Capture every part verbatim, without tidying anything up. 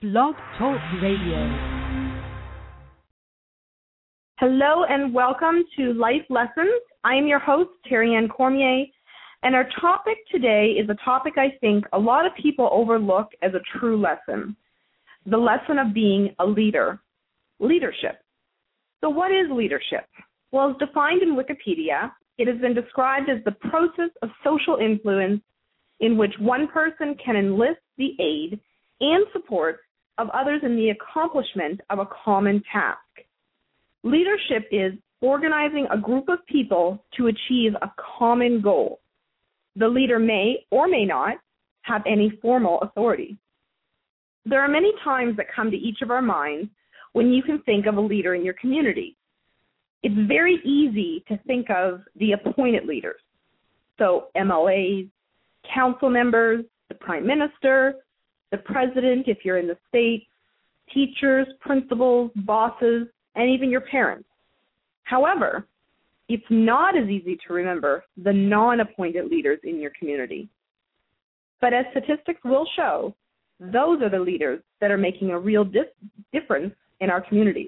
Blog Talk Radio. Hello and welcome to Life Lessons. I am your host, Terry Ann Cormier, and our topic today is a topic I think a lot of people overlook as a true lesson, the lesson of being a leader, leadership. So what is leadership? Well, as defined in Wikipedia, it has been described as the process of social influence in which one person can enlist the aid and support of others in the accomplishment of a common task. Leadership is organizing a group of people to achieve a common goal. The leader may or may not have any formal authority. There are many times that come to each of our minds when you can think of a leader in your community. It's very easy to think of the appointed leaders. So M L As, council members, the prime minister, the president if you're in the state, teachers, principals, bosses, and even your parents. However, it's not as easy to remember the non-appointed leaders in your community. But as statistics will show, those are the leaders that are making a real dif- difference in our communities.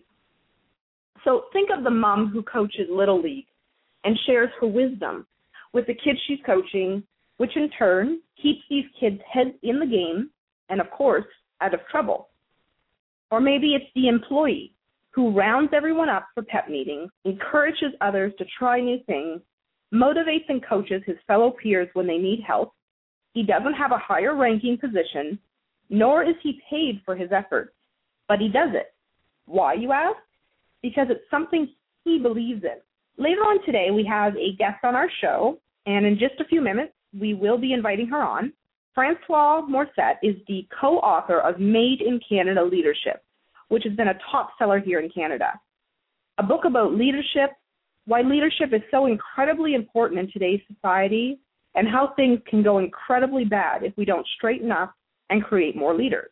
So think of the mom who coaches Little League and shares her wisdom with the kids she's coaching, which in turn keeps these kids' heads in the game and, of course, out of trouble. Or maybe it's the employee who rounds everyone up for pep meetings, encourages others to try new things, motivates and coaches his fellow peers when they need help. He doesn't have a higher ranking position, nor is he paid for his efforts, but he does it. Why, you ask? Because it's something he believes in. Later on today, we have a guest on our show, and in just a few minutes, we will be inviting her on. Françoise Morissette is the co-author of Made in Canada Leadership, which has been a top seller here in Canada. A book about leadership, why leadership is so incredibly important in today's society, and how things can go incredibly bad if we don't straighten up and create more leaders.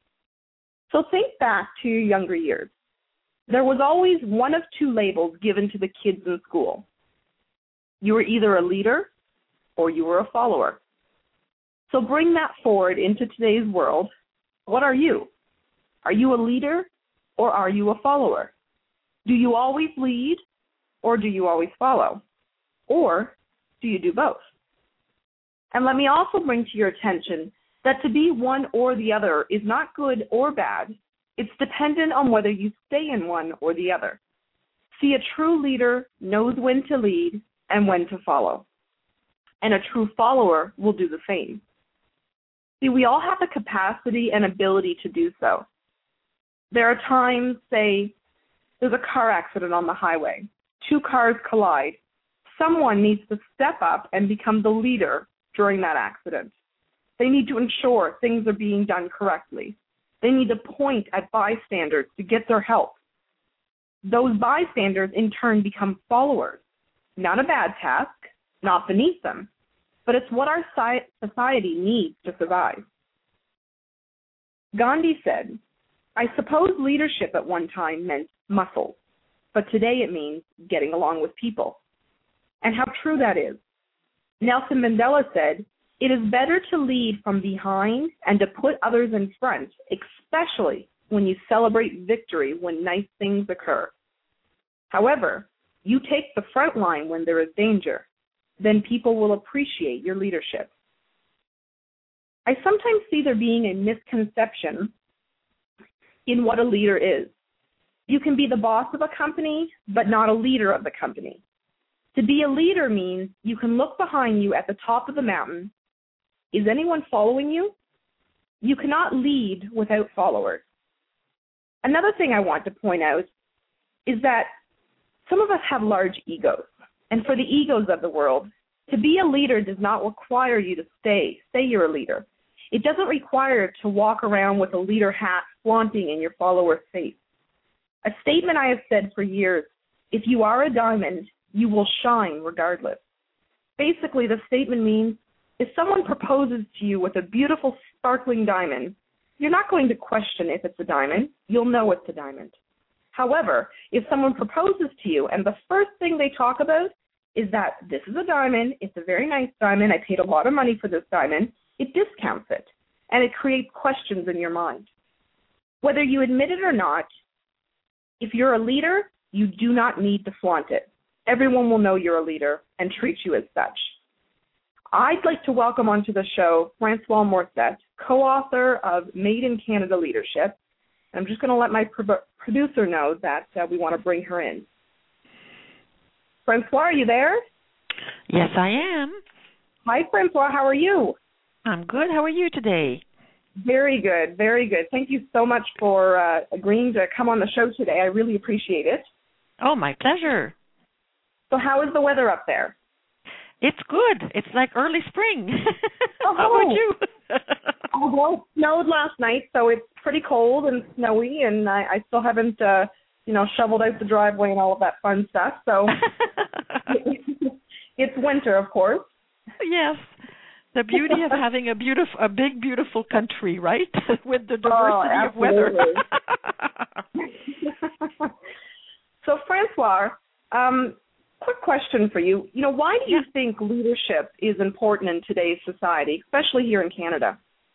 So think back to your younger years. There was always one of two labels given to the kids in school. You were either a leader or you were a follower. So bring that forward into today's world. What are you? Are you a leader or are you a follower? Do you always lead or do you always follow? Or do you do both? And let me also bring to your attention that to be one or the other is not good or bad. It's dependent on whether you stay in one or the other. See, a true leader knows when to lead and when to follow. And a true follower will do the same. See, we all have the capacity and ability to do so. There are times, say, there's a car accident on the highway. Two cars collide. Someone needs to step up and become the leader during that accident. They need to ensure things are being done correctly. They need to point at bystanders to get their help. Those bystanders, in turn, become followers. Not a bad task, not beneath them, but it's what our society needs to survive. Gandhi said, I suppose leadership at one time meant muscle, but today it means getting along with people. And how true that is. Nelson Mandela said, it is better to lead from behind and to put others in front, especially when you celebrate victory when nice things occur. However, you take the front line when there is danger, then people will appreciate your leadership. I sometimes see there being a misconception in what a leader is. You can be the boss of a company, but not a leader of the company. To be a leader means you can look behind you at the top of the mountain. Is anyone following you? You cannot lead without followers. Another thing I want to point out is that some of us have large egos. And for the egos of the world, to be a leader does not require you to stay. Say you're a leader. It doesn't require to walk around with a leader hat flaunting in your followers' face. A statement I have said for years, if you are a diamond, you will shine regardless. Basically, the statement means if someone proposes to you with a beautiful, sparkling diamond, you're not going to question if it's a diamond. You'll know it's a diamond. However, if someone proposes to you and the first thing they talk about is that this is a diamond, it's a very nice diamond, I paid a lot of money for this diamond, it discounts it, and it creates questions in your mind. Whether you admit it or not, if you're a leader, you do not need to flaunt it. Everyone will know you're a leader and treat you as such. I'd like to welcome onto the show Françoise Morissette, co-author of Made in Canada Leadership. I'm just going to let my pro- producer know that uh, we want to bring her in. Françoise, are you there? Yes, I am. Hi, Françoise. How are you? I'm good. How are you today? Very good, very good. Thank you so much for uh, agreeing to come on the show today. I really appreciate it. Oh, my pleasure. So how is the weather up there? It's good. It's like early spring. Oh, how about you? Oh, well, it snowed last night, so it's pretty cold and snowy, and I, I still haven't, uh, you know, shoveled out the driveway and all of that fun stuff. So it's winter, of course. Yes. The beauty of having a beautiful, a big, beautiful country, right? With the diversity oh, of weather. So, Françoise, um, quick question for you. You know, why do you yeah. think leadership is important in today's society, especially here in Canada?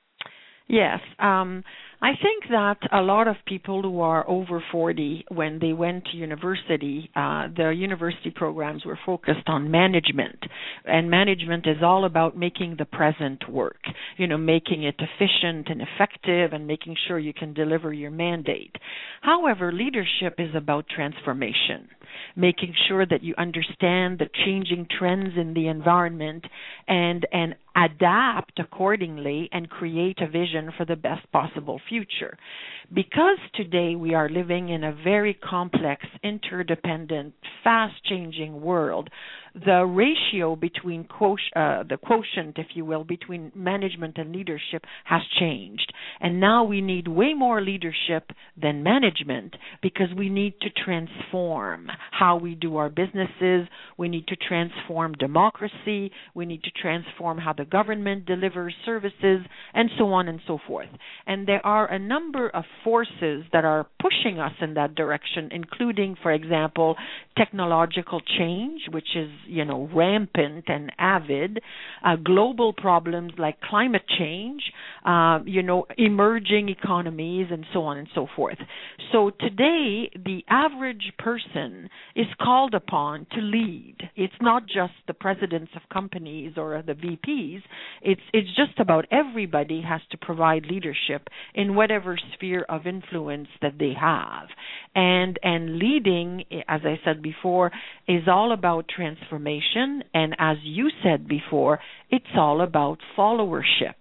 Yes. Um, I think that a lot of people who are over forty, when they went to university, uh, their university programs were focused on management. And management is all about making the present work, you know, making it efficient and effective and making sure you can deliver your mandate. However, leadership is about transformation, making sure that you understand the changing trends in the environment and, and adapt accordingly and create a vision for the best possible future. Because today we are living in a very complex, interdependent, fast-changing world, the ratio between quotient, uh, the quotient, if you will, between management and leadership has changed. And now we need way more leadership than management because we need to transform how we do our businesses. We need to transform democracy. We need to transform how the government delivers services, and so on and so forth. And there are a number of forces that are pushing us in that direction, including, for example, technological change, which is, you know, rampant and avid, uh, global problems like climate change, uh, you know, emerging economies, and so on and so forth. So today, the average person is called upon to lead. It's not just the presidents of companies or the V Ps. It's it's just about everybody has to provide leadership in whatever sphere of influence that they have. And and leading, as I said before, is all about transformation. And as you said before, it's all about followership.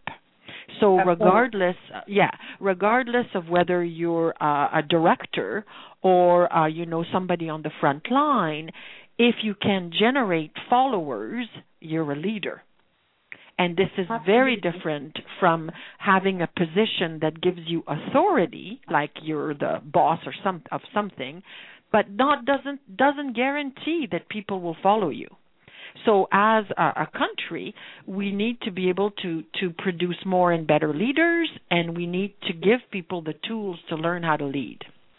So regardless, yeah, regardless of whether you're uh, a director or uh, you know somebody on the front line, if you can generate followers, you're a leader. And this is very different from having a position that gives you authority, like you're the boss or some of something, but not doesn't doesn't guarantee that people will follow you. So as a, a country, we need to be able to, to produce more and better leaders, and we need to give people the tools to learn how to lead.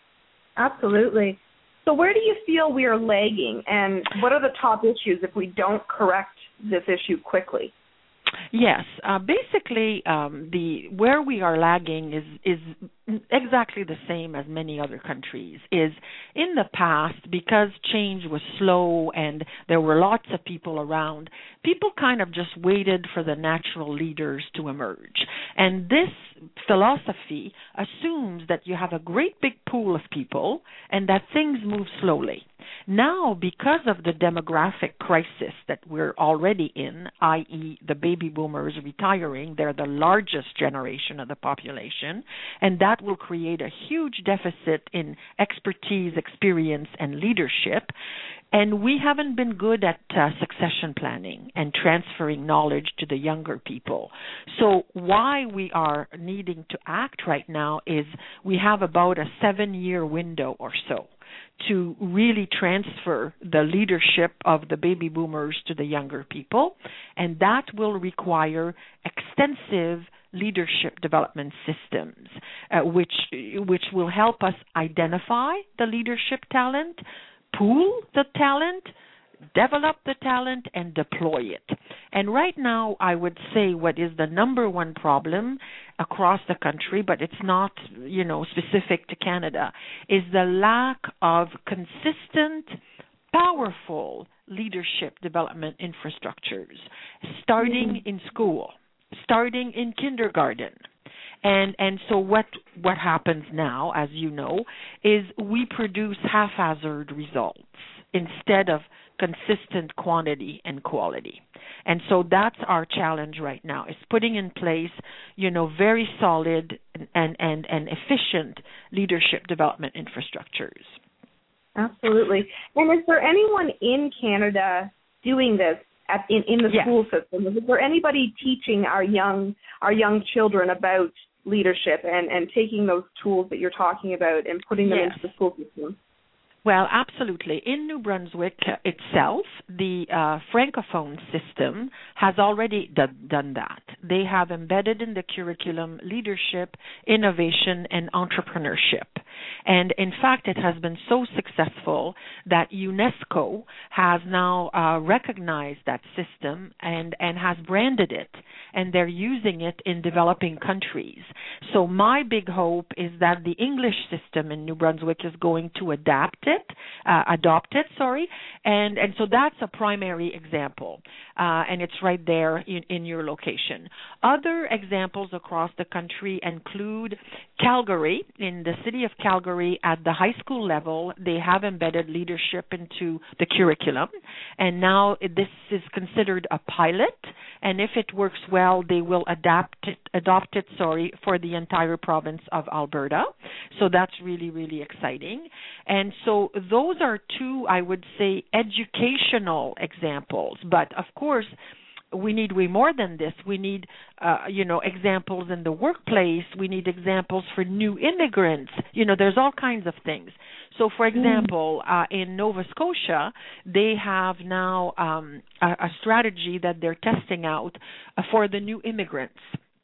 Absolutely. So where do you feel we are lagging, and what are the top issues if we don't correct this issue quickly? Yes, uh, basically, um, the where we are lagging is is exactly the same as many other countries. Is in the past, because change was slow and there were lots of people around, people kind of just waited for the natural leaders to emerge. And this philosophy assumes that you have a great big pool of people and that things move slowly. Now, because of the demographic crisis that we're already in, that is the baby boomers retiring, they're the largest generation of the population, and that will create a huge deficit in expertise, experience, and leadership. And we haven't been good at uh, succession planning and transferring knowledge to the younger people. So why we are needing to act right now is we have about a seven-year window or so to really transfer the leadership of the baby boomers to the younger people, and that will require extensive leadership development systems, uh, which which will help us identify the leadership talent, pool the talent, develop the talent, and deploy it. And right now, I would say what is the number one problem across the country, but it's not, you know, specific to Canada, is the lack of consistent, powerful leadership development infrastructures, starting mm-hmm. in school, starting in kindergarten. And and so what what happens now, as you know, is we produce haphazard results instead of consistent quantity and quality. And so that's our challenge right now, is putting in place, you know, very solid and, and, and efficient leadership development infrastructures. Absolutely. And is there anyone in Canada doing this at, in, in the yes. school system? Is there anybody teaching our young our young children about leadership and, and taking those tools that you're talking about and putting them yes. into the school system? Well, absolutely. In New Brunswick itself, the uh, Francophone system has already d- done that. They have embedded in the curriculum leadership, innovation, and entrepreneurship. And in fact, it has been so successful that UNESCO has now uh, recognized that system and, and has branded it, and they're using it in developing countries. So my big hope is that the English system in New Brunswick is going to adapt it. It, uh, adopt it, sorry, and and so that's a primary example, uh, and it's right there in, in your location. Other examples across the country include Calgary. In the city of Calgary, at the high school level, they have embedded leadership into the curriculum, and now this is considered a pilot, and if it works well, they will adapt it, adopt it, sorry, for the entire province of Alberta. So that's really, really exciting. And so those are two, I would say, educational examples. But of course, we need way more than this. We need, uh, you know, examples in the workplace. We need examples for new immigrants. You know, there's all kinds of things. So, for example, uh, in Nova Scotia, they have now um, a, a strategy that they're testing out uh, for the new immigrants,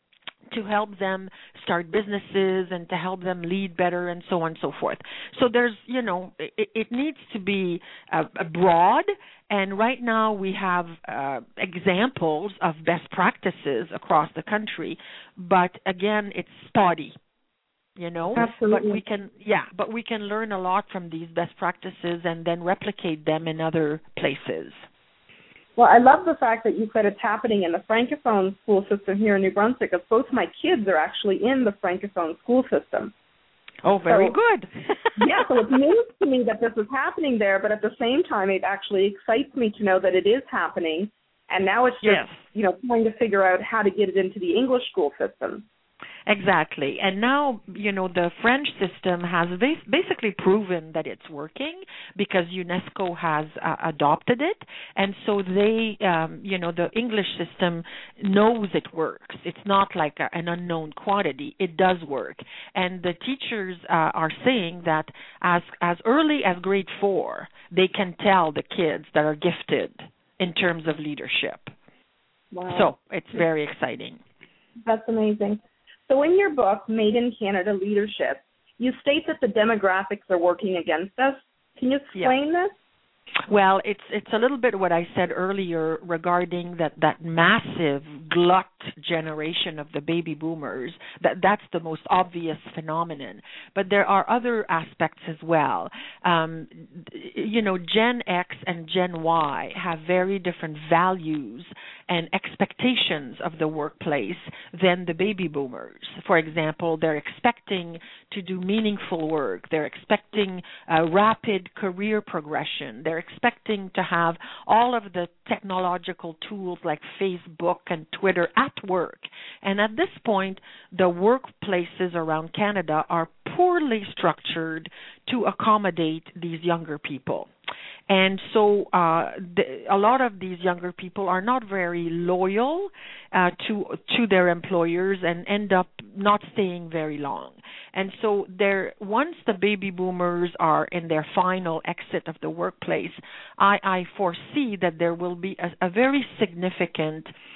to help them start businesses and to help them lead better and so on and so forth. So there's, you know, it, it needs to be uh, broad, and right now we have uh, examples of best practices across the country, but again, it's spotty. You know, Absolutely. but we can, yeah, but we can learn a lot from these best practices and then replicate them in other places. Well, I love the fact that you said it's happening in the Francophone school system here in New Brunswick, because both my kids are actually in the Francophone school system. Oh, very so, good. yeah, so it's news to me that this is happening there, but at the same time, it actually excites me to know that it is happening, and now it's just, yes. you know, trying to figure out how to get it into the English school system. Exactly. And now, you know, the French system has basically proven that it's working because UNESCO has uh, adopted it. And so they, um, you know, the English system knows it works. It's not like a, an unknown quantity. It does work. And the teachers uh, are saying that as as early as grade four, they can tell the kids that are gifted in terms of leadership. Wow. So it's very exciting. That's amazing. So in your book, Made in Canada Leadership, you state that the demographics are working against us. Can you explain yeah. this? Well, it's it's a little bit what I said earlier regarding that, that massive glut generation of the baby boomers. That that's the most obvious phenomenon. But there are other aspects as well. Um, you know, Gen X and Gen Y have very different values and expectations of the workplace than the baby boomers. For example, they're expecting to do meaningful work. They're expecting uh, rapid career progression. They're expecting to have all of the technological tools like Facebook and Twitter at work. And at this point, the workplaces around Canada are poorly structured to accommodate these younger people. And so uh, the, a lot of these younger people are not very loyal uh, to to their employers and end up not staying very long. And so there, once the baby boomers are in their final exit of the workplace, I, I foresee that there will be a, a very significant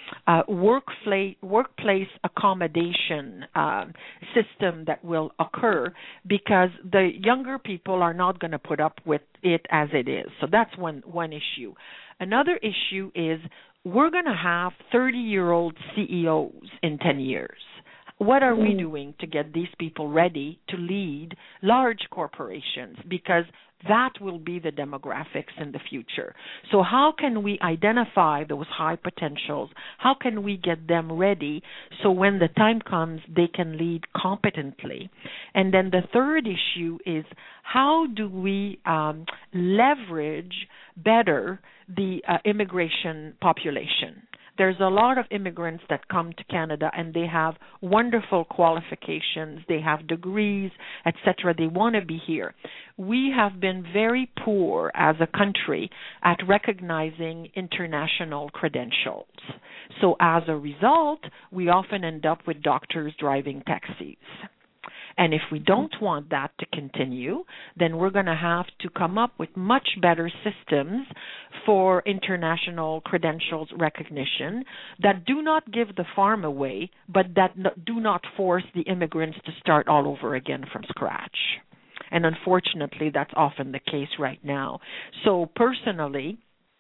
uh, workplace workplace accommodation um, system that will occur, because the younger people are not going to put up with it as it is. So that's one one issue. Another issue is we're going to have thirty-year-old C E Os in ten years. What are we doing to get these people ready to lead large corporations? Because that will be the demographics in the future. So how can we identify those high potentials? How can we get them ready so when the time comes, they can lead competently? And then the third issue is, how do we um, leverage better the uh, immigration population? There's a lot of immigrants that come to Canada and they have wonderful qualifications, they have degrees, et cetera. They want to be here. We have been very poor as a country at recognizing international credentials. So as a result, we often end up with doctors driving taxis. And if we don't want that to continue, then we're going to have to come up with much better systems for international credentials recognition that do not give the farm away, but that do not force the immigrants to start all over again from scratch. And unfortunately, that's often the case right now. So personally,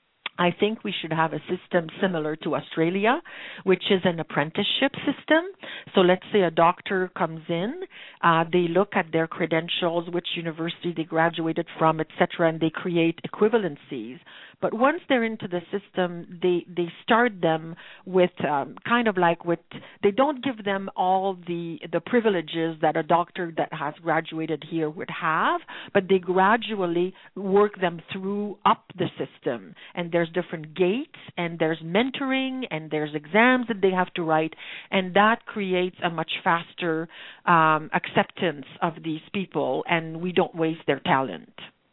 I think we should have a system similar to Australia, which is an apprenticeship system. So let's say a doctor comes in, uh, they look at their credentials, which university they graduated from, et cetera, and they create equivalencies. But once they're into the system, they, they start them with um, kind of like with, they don't give them all the, the privileges that a doctor that has graduated here would have, but they gradually work them through up the system. And there's different gates, and there's mentoring, and there's exams that they have to write, and that creates a much faster um, acceptance of these people, and we don't waste their talent.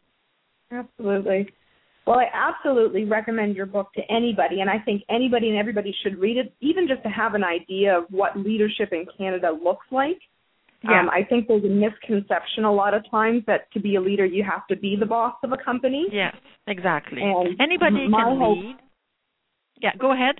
Absolutely. Well, I absolutely recommend your book to anybody, and I think anybody and everybody should read it, even just to have an idea of what leadership in Canada looks like. Yeah. Um, I think there's a misconception a lot of times that to be a leader, you have to be the boss of a company. Yes, exactly. And anybody can hope, lead. Yeah, go ahead.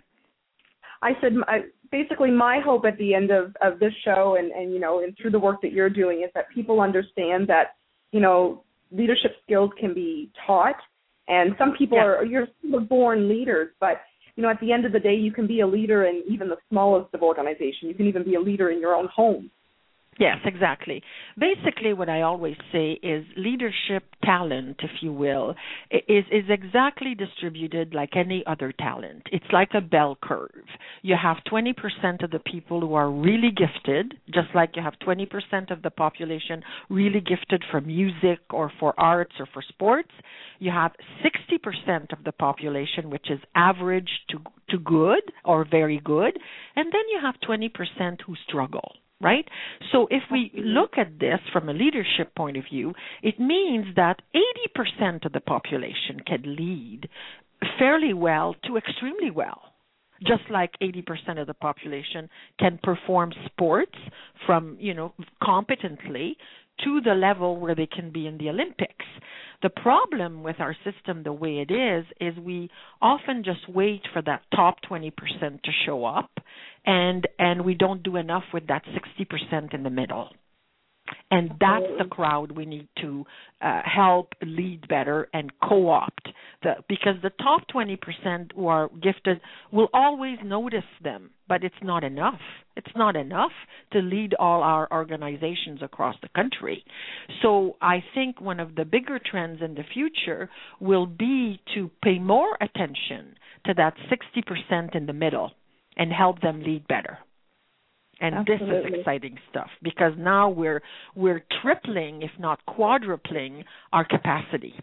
I said, I, basically, my hope at the end of, of this show and, and, you know, and through the work that you're doing is that people understand that, you know, leadership skills can be taught. And some people yeah. are, you're born leaders, but, you know, at the end of the day, you can be a leader in even the smallest of organizations. You can even be a leader in your own home. Yes, exactly. Basically, what I always say is leadership talent, if you will, is, is exactly distributed like any other talent. It's like a bell curve. You have twenty percent of the people who are really gifted, just like you have twenty percent of the population really gifted for music or for arts or for sports. You have sixty percent of the population, which is average to, to good or very good, and then you have twenty percent who struggle. Right? So if we look at this from a leadership point of view, it means that eighty percent of the population can lead fairly well to extremely well, just like eighty percent of the population can perform sports from, you know, competently to the level where they can be in the Olympics. The problem with our system the way it is, is we often just wait for that top twenty percent to show up, and and we don't do enough with that sixty percent in the middle. And that's the crowd we need to uh, help lead better and co-opt, the, because the top twenty percent who are gifted will always notice them, but it's not enough. It's not enough to lead all our organizations across the country. So I think one of the bigger trends in the future will be to pay more attention to that sixty percent in the middle and help them lead better. And Absolutely. This is exciting stuff because now we're we're tripling, if not quadrupling, our capacity.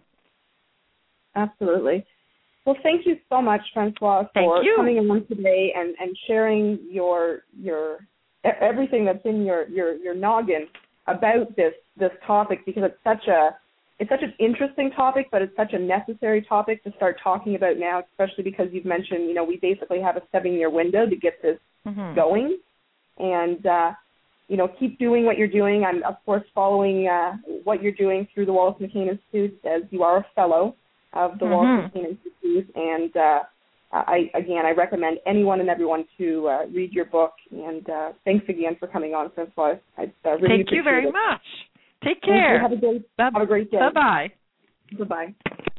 Absolutely. Well, thank you so much, Francoise, for coming on today and, and sharing your your everything that's in your, your, your noggin about this this topic, because it's such a it's such an interesting topic, but it's such a necessary topic to start talking about now, especially because you've mentioned, you know, we basically have a seven-year window to get this mm-hmm. going. And, uh, you know, keep doing what you're doing. I'm, of course, following uh, what you're doing through the Wallace McCain Institute, as you are a fellow of the mm-hmm. Wallace McCain Institute. And, uh, uh, I again, I recommend anyone and everyone to uh, read your book. And uh, thanks again for coming on, Francois. I uh, really Thank you very it. much. Take care. Have a great, have a great day. Bye-bye. Bye-bye.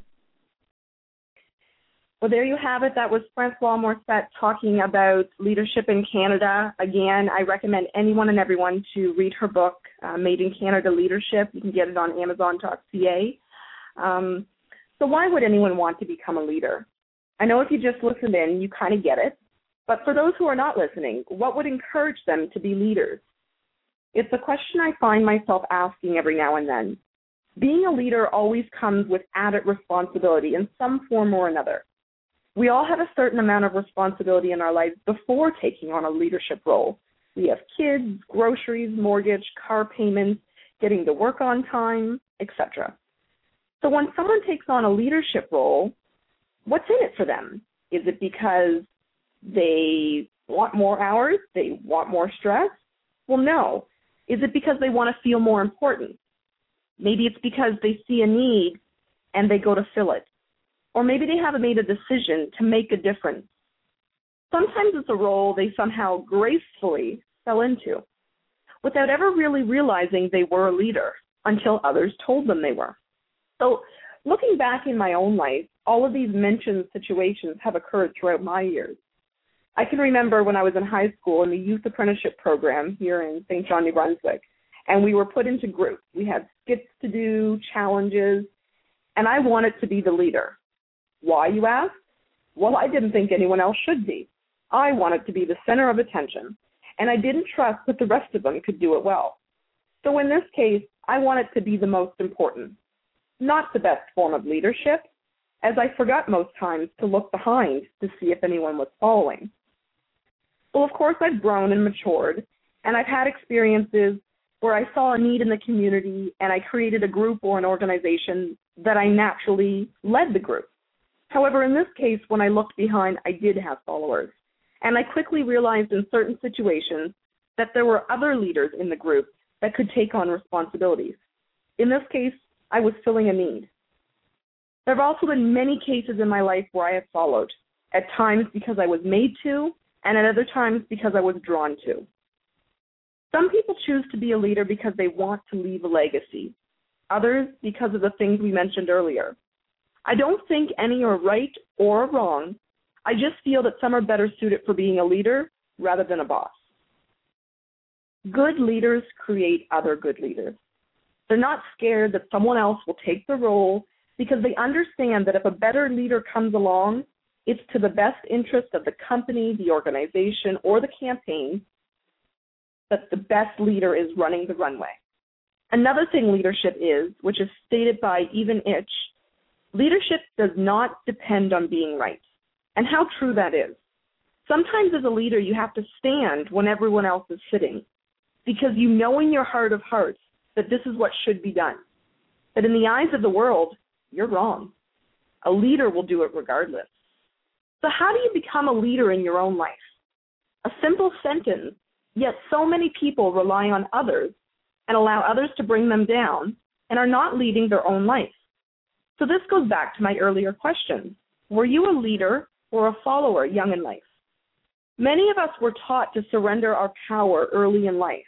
Well, there you have it. That was Francois Morissette talking about leadership in Canada. Again, I recommend anyone and everyone to read her book, uh, Made in Canada Leadership. You can get it on amazon dot c a. Um, so why would anyone want to become a leader? I know if you just listened in, you kind of get it. But for those who are not listening, what would encourage them to be leaders? It's a question I find myself asking every now and then. Being a leader always comes with added responsibility in some form or another. We all have a certain amount of responsibility in our lives before taking on a leadership role. We have kids, groceries, mortgage, car payments, getting to work on time, et cetera. So when someone takes on a leadership role, what's in it for them? Is it because they want more hours? They want more stress? Well, no. Is it because they want to feel more important? Maybe it's because they see a need and they go to fill it. Or maybe they haven't made a decision to make a difference. Sometimes it's a role they somehow gracefully fell into without ever really realizing they were a leader until others told them they were. So looking back in my own life, all of these mentioned situations have occurred throughout my years. I can remember when I was in high school in the youth apprenticeship program here in Saint John, New Brunswick, and we were put into groups. We had skits to do, challenges, and I wanted to be the leader. Why, you ask? Well, I didn't think anyone else should be. I wanted to be the center of attention, and I didn't trust that the rest of them could do it well. So in this case, I wanted to be the most important, not the best form of leadership, as I forgot most times to look behind to see if anyone was following. Well, of course, I've grown and matured, and I've had experiences where I saw a need in the community, and I created a group or an organization that I naturally led the group. However, in this case, when I looked behind, I did have followers. And I quickly realized in certain situations that there were other leaders in the group that could take on responsibilities. In this case, I was filling a need. There have also been many cases in my life where I have followed, at times because I was made to, and at other times because I was drawn to. Some people choose to be a leader because they want to leave a legacy. Others because of the things we mentioned earlier. I don't think any are right or wrong. I just feel that some are better suited for being a leader rather than a boss. Good leaders create other good leaders. They're not scared that someone else will take the role because they understand that if a better leader comes along, it's to the best interest of the company, the organization, or the campaign that the best leader is running the runway. Another thing leadership is, which is stated by Even Itch, leadership does not depend on being right. And how true that is. Sometimes as a leader, you have to stand when everyone else is sitting because you know in your heart of hearts that this is what should be done. But in the eyes of the world, you're wrong. A leader will do it regardless. So how do you become a leader in your own life? A simple sentence, yet so many people rely on others and allow others to bring them down and are not leading their own life. So this goes back to my earlier question. Were you a leader or a follower young in life? Many of us were taught to surrender our power early in life.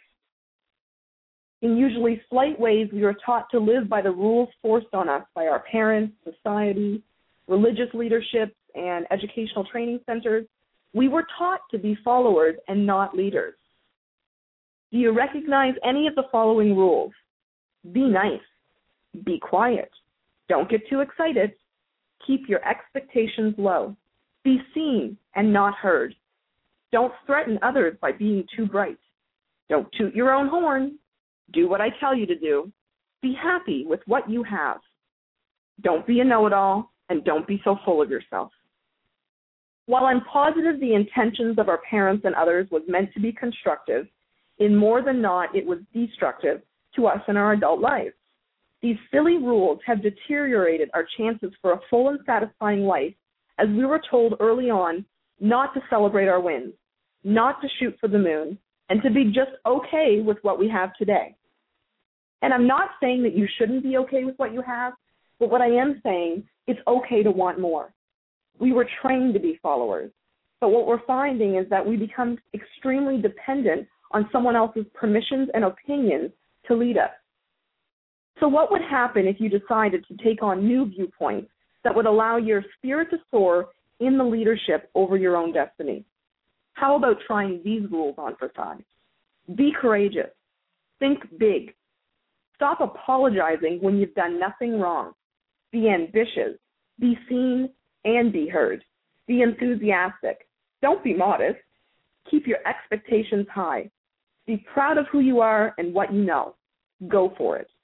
In usually slight ways, we were taught to live by the rules forced on us by our parents, society, religious leaderships, and educational training centers. We were taught to be followers and not leaders. Do you recognize any of the following rules? Be nice. Be quiet. Don't get too excited. Keep your expectations low. Be seen and not heard. Don't threaten others by being too bright. Don't toot your own horn. Do what I tell you to do. Be happy with what you have. Don't be a know-it-all, and don't be so full of yourself. While I'm positive the intentions of our parents and others was meant to be constructive, in more than not, it was destructive to us in our adult lives. These silly rules have deteriorated our chances for a full and satisfying life, as we were told early on not to celebrate our wins, not to shoot for the moon, and to be just okay with what we have today. And I'm not saying that you shouldn't be okay with what you have, but what I am saying, it's okay to want more. We were trained to be followers. But what we're finding is that we become extremely dependent on someone else's permissions and opinions to lead us. So what would happen if you decided to take on new viewpoints that would allow your spirit to soar in the leadership over your own destiny? How about trying these rules on for size? Be courageous. Think big. Stop apologizing when you've done nothing wrong. Be ambitious. Be seen and be heard. Be enthusiastic. Don't be modest. Keep your expectations high. Be proud of who you are and what you know. Go for it.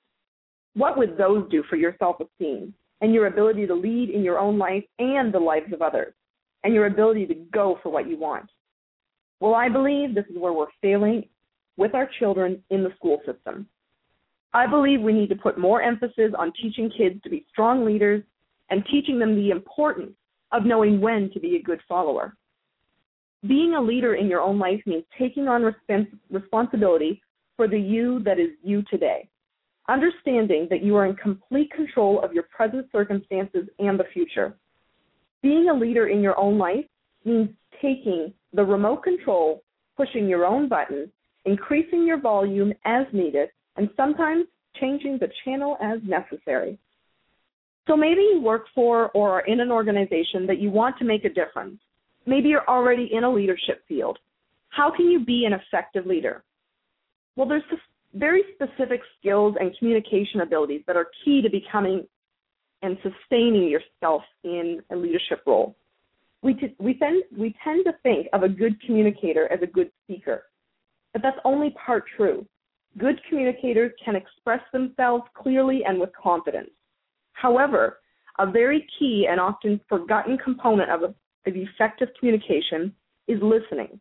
What would those do for your self-esteem and your ability to lead in your own life and the lives of others, and your ability to go for what you want? Well, I believe this is where we're failing with our children in the school system. I believe we need to put more emphasis on teaching kids to be strong leaders and teaching them the importance of knowing when to be a good follower. Being a leader in your own life means taking on respons- responsibility for the you that is you today, understanding that you are in complete control of your present circumstances and the future. Being a leader in your own life means taking the remote control, pushing your own buttons, increasing your volume as needed, and sometimes changing the channel as necessary. So maybe you work for or are in an organization that you want to make a difference. Maybe you're already in a leadership field. How can you be an effective leader? Well, there's very specific skills and communication abilities that are key to becoming and sustaining yourself in a leadership role. We, t- we, tend, we tend to think of a good communicator as a good speaker, but that's only part true. Good communicators can express themselves clearly and with confidence. However, a very key and often forgotten component of, a, of effective communication is listening.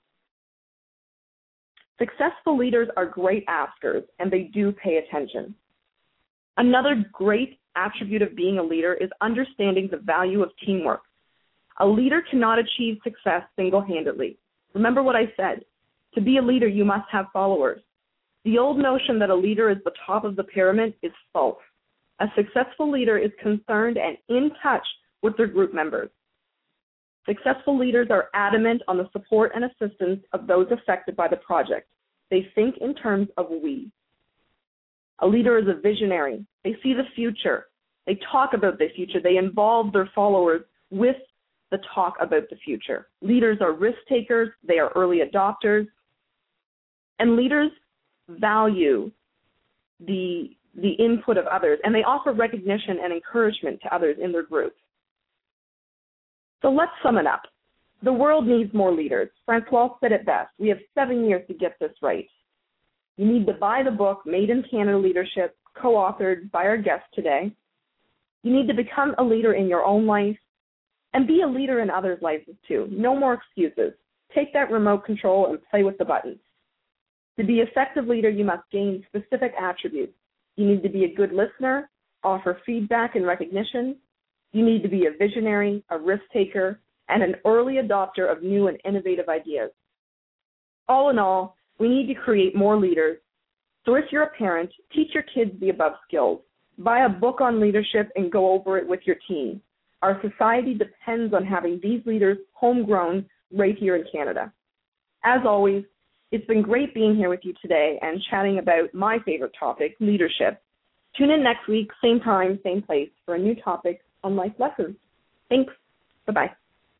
Successful leaders are great askers, and they do pay attention. Another great attribute of being a leader is understanding the value of teamwork. A leader cannot achieve success single-handedly. Remember what I said. To be a leader, you must have followers. The old notion that a leader is the top of the pyramid is false. A successful leader is concerned and in touch with their group members. Successful leaders are adamant on the support and assistance of those affected by the project. They think in terms of we. A leader is a visionary. They see the future. They talk about the future. They involve their followers with the talk about the future. Leaders are risk takers. They are early adopters. And leaders value the, the input of others, and they offer recognition and encouragement to others in their group. So let's sum it up. The world needs more leaders. Francois said it best. We have seven years to get this right. You need to buy the book, Made in Canada Leadership, co-authored by our guest today. You need to become a leader in your own life and be a leader in others' lives too. No more excuses. Take that remote control and play with the buttons. To be an effective leader, you must gain specific attributes. You need to be a good listener, offer feedback and recognition. You need to be a visionary, a risk taker, and an early adopter of new and innovative ideas. All in all, we need to create more leaders. So if you're a parent, teach your kids the above skills. Buy a book on leadership and go over it with your team. Our society depends on having these leaders homegrown right here in Canada. As always, it's been great being here with you today and chatting about my favorite topic, leadership. Tune in next week, same time, same place, for a new topic on life lessons. Thanks. Bye-bye.